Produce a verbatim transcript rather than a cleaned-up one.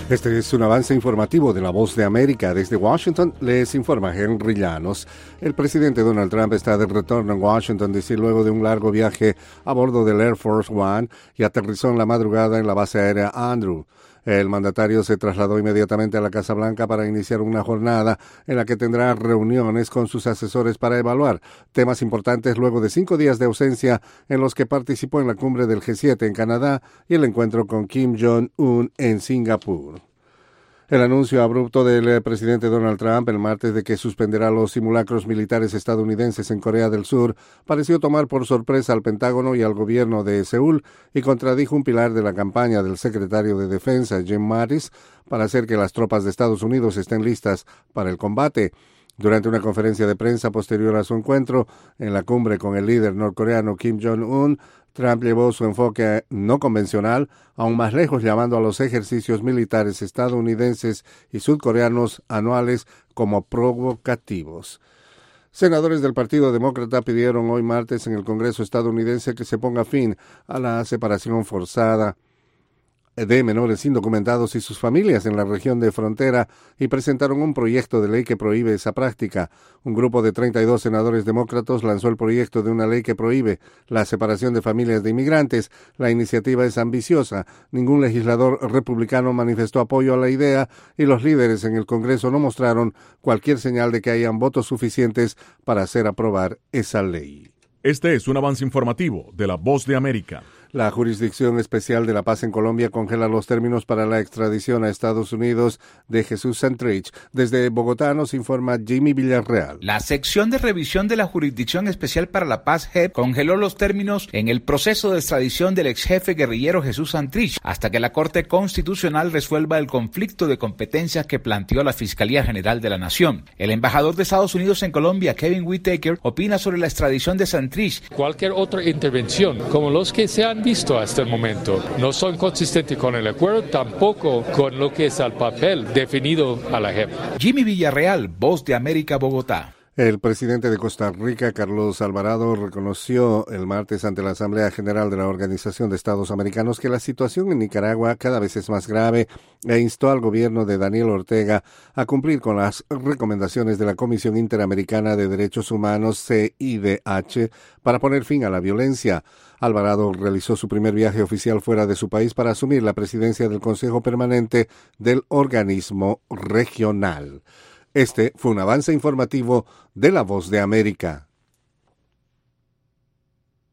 Este es un avance informativo de La Voz de América. Desde Washington les informa Henry Llanos. El presidente Donald Trump está de retorno en Washington, D C, luego de un largo viaje a bordo del Air Force One y aterrizó en la madrugada en la base aérea Andrew. El mandatario se trasladó inmediatamente a la Casa Blanca para iniciar una jornada en la que tendrá reuniones con sus asesores para evaluar temas importantes luego de cinco días de ausencia en los que participó en la cumbre del G siete en Canadá y el encuentro con Kim Jong-un en Singapur. El anuncio abrupto del presidente Donald Trump el martes de que suspenderá los simulacros militares estadounidenses en Corea del Sur pareció tomar por sorpresa al Pentágono y al gobierno de Seúl y contradijo un pilar de la campaña del secretario de Defensa, Jim Mattis, para hacer que las tropas de Estados Unidos estén listas para el combate. Durante una conferencia de prensa posterior a su encuentro en la cumbre con el líder norcoreano Kim Jong-un, Trump llevó su enfoque no convencional aún más lejos, llamando a los ejercicios militares estadounidenses y sudcoreanos anuales como provocativos. Senadores del Partido Demócrata pidieron hoy martes en el Congreso estadounidense que se ponga fin a la separación forzada de menores indocumentados y sus familias en la región de frontera y presentaron un proyecto de ley que prohíbe esa práctica. Un grupo de treinta y dos senadores demócratas lanzó el proyecto de una ley que prohíbe la separación de familias de inmigrantes. La iniciativa es ambiciosa. Ningún legislador republicano manifestó apoyo a la idea y los líderes en el Congreso no mostraron cualquier señal de que hayan votos suficientes para hacer aprobar esa ley. Este es un avance informativo de La Voz de América. La Jurisdicción Especial de la Paz en Colombia congela los términos para la extradición a Estados Unidos de Jesús Santrich. Desde Bogotá nos informa Jimmy Villarreal. La sección de revisión de la Jurisdicción Especial para la Paz, J E P, congeló los términos en el proceso de extradición del ex jefe guerrillero Jesús Santrich hasta que la Corte Constitucional resuelva el conflicto de competencias que planteó la Fiscalía General de la Nación. El embajador de Estados Unidos en Colombia, Kevin Whitaker, opina sobre la extradición de Santrich. Cualquier otra intervención, como los que se han visto hasta el momento, no son consistentes con el acuerdo, tampoco con lo que es el papel definido a la J E P. Jimmy Villarreal, Voz de América, Bogotá. El presidente de Costa Rica, Carlos Alvarado, reconoció el martes ante la Asamblea General de la Organización de Estados Americanos que la situación en Nicaragua cada vez es más grave e instó al gobierno de Daniel Ortega a cumplir con las recomendaciones de la Comisión Interamericana de Derechos Humanos, C I D H, para poner fin a la violencia. Alvarado realizó su primer viaje oficial fuera de su país para asumir la presidencia del Consejo Permanente del organismo regional. Este fue un avance informativo de La Voz de América.